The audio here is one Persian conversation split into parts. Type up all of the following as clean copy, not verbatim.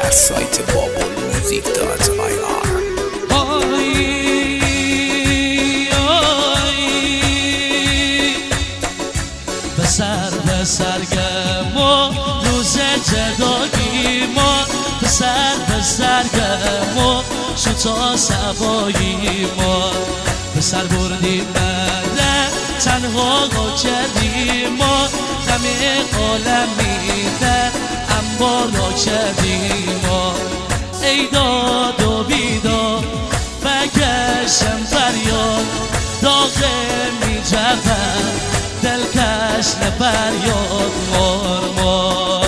در سایت babulmusic.ir. به سرگم و روز جدایی ما، به سرگم و شتا سوایی ما، به سر بردیم بله تنها کردیم ما، همه عالمی در انبار را کردیم ما. ای داد و بیداد بگشم فریاد، داغه می جود دلکش فریاد مار.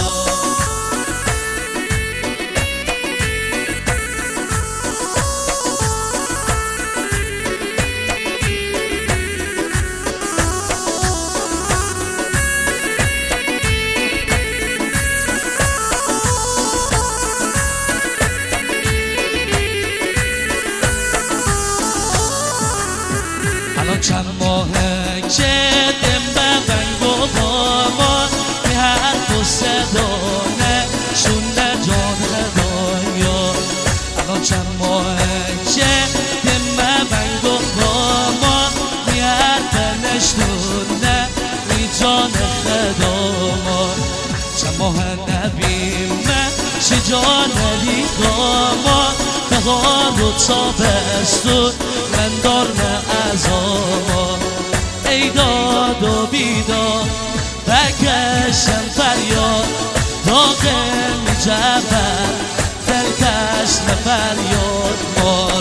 الان چند ماهه که دم به بنگ و بامان، می حرف و صدانه شونه جان هدایا. الان چند ماهه که دم به بنگ و بامان، می حرف نشونه می جان خدامان. چند ماه نبیمه چی جان علی دامان، بهار و تابستون من دارم عذاب. ای داد و بیداد بکشم فریاد، داغه می جود دلکش فریاد مار.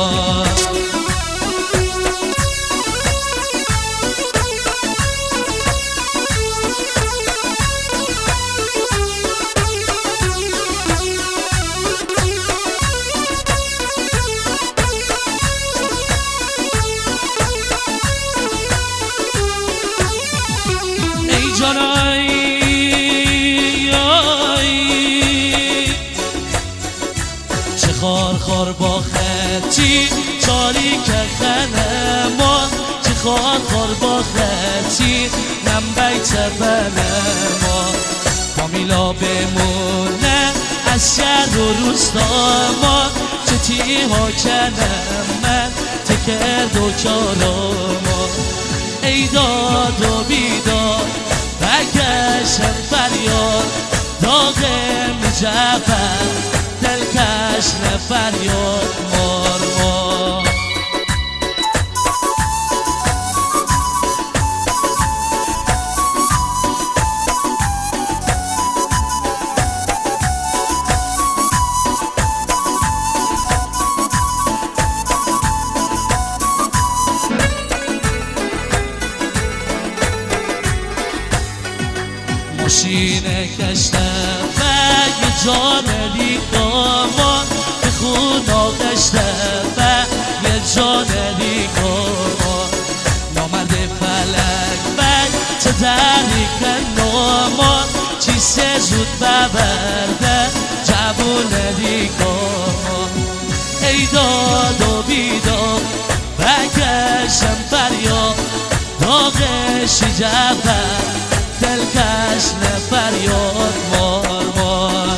چه خار با خطی تاریک خنه ما، چه خار با خطی نم بیت بنه ما. کامیلا بمونه از شهر و روستا ما، چه تیها کنم من تکرد و کارما. ای داد و بیداد بکشم فریاد، داغه می جود دلکش فریاد مار. ماشین کشته و یه جان دیگامان، به خون آغشته و یه جان دیگامان. نامرد فلک و چه دریک نامان، چیسه زود ببرده جوون دیگامان. ای داد و بیداد بکشم فریاد، داغش جبر دلکش فریاد مار.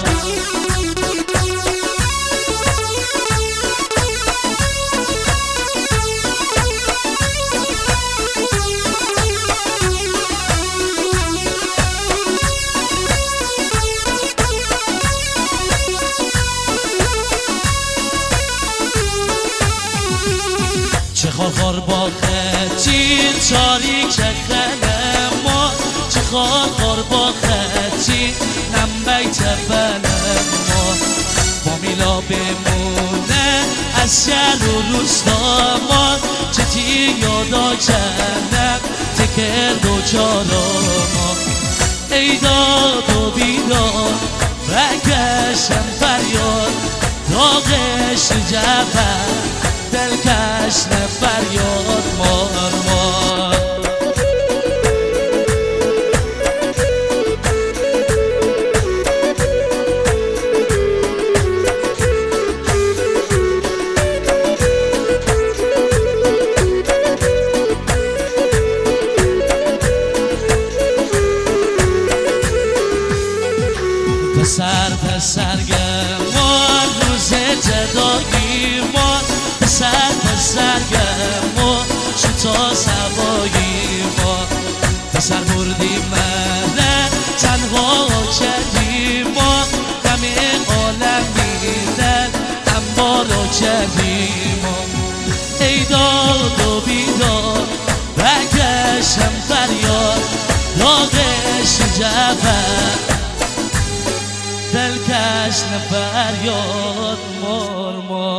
چه خار با خطی تاریک خنه ما، چه خار با خطی نم بیت بنه ما. کامیلا بمونه از شهر و روستا ما، چه تی یادا کنم تکرد و چارما. ای داد و بیداد بکشم فریاد، داغش جبر دلکش فریاد مار. سرگرم مرگم و تا سوایی ما پسر بردیم مهره تنها کردیم ما همه عالم میدن اما را کردیم ما ای داد و بیدار بگشتم فریاد داغش جبر دلکش نفریاد مار